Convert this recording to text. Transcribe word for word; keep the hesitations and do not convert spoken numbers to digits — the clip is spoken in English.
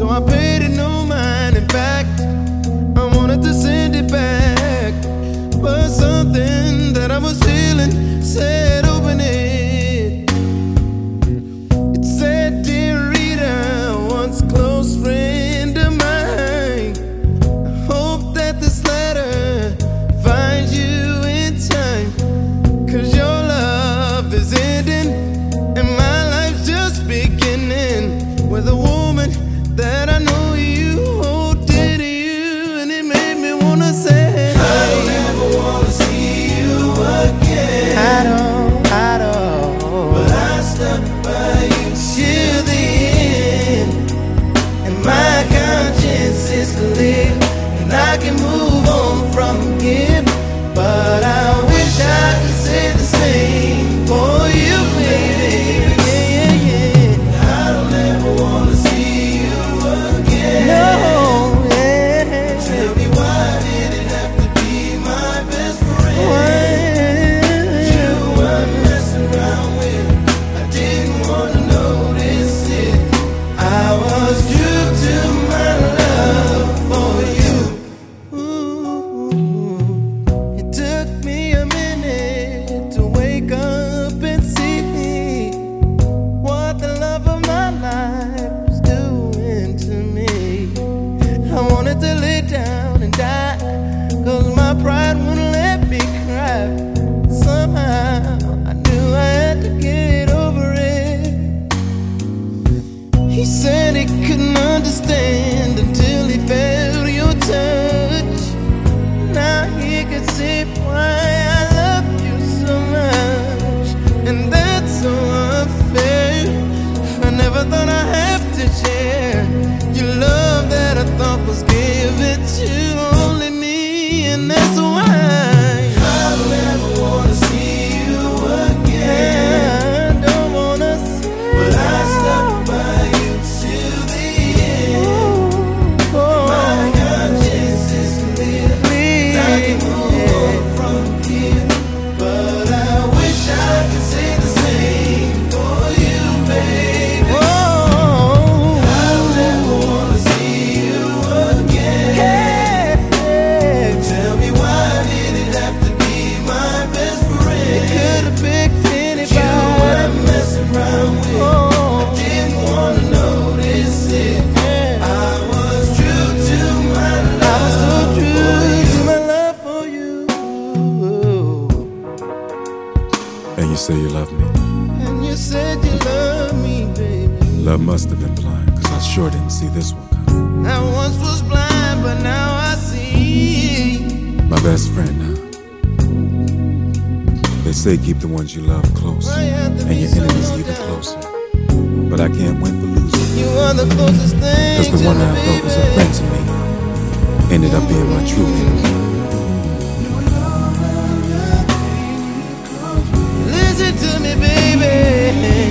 So I paid it no mind. In fact, I wanted to send it back, but something that I was feeling said open it. It said, "Dear Rita, once close friend of mine, I hope that this letter finds you in time, 'cause your love is ending and my life's just beginning with a woman that I know you hold dear to you." And it made me wanna say, I don't ever wanna see you again. I don't, I don't. But I stuck by you till the end, and my conscience is clear, and I can move on from here. But I wish I could say the same for you, baby. Yeah, yeah, yeah. I don't ever wanna see you again. No, yeah. Tell me, why did it have to be my best friend? Why? You were messing around with, I didn't wanna notice it. I was true to my love for you. Ooh, it took me a minute to wake up and see what the love of my life was doing to me. I wanted to lay down and die, 'cause my pride wouldn't let me cry. Somehow I knew I had to get over it. He said he couldn't understand until he felt your touch. Now he could see why I love you so much, and that's so unfair. I never thought I'd have to share your love that I thought was given to only me, and that's why I don't ever wanna see you again. I don't wanna see, but I stuck by you till the end. Ooh, oh. My conscience is clear, I can move on from here. But I wish I could say the same for you, baby. Oh, I don't ever wanna see you again. Hey, hey. Tell me, why did it have to be my best friend? It could have picked anybody. You were messing around with, oh. I didn't wanna notice it. Yeah. I was true to my love. I was so true to my love for you. And you say you love me. And you said you love me, baby. Love must have been blind, 'cause I sure didn't see this one coming. I once was blind, but now I see. My best friend now. They say keep the ones you love close, Why you have to and be your so enemies low even down? closer. But I can't win for losing, You are the closest thing 'cause the to one me, I thought was a baby. friend to me ended up being my true enemy. Listen to me, baby.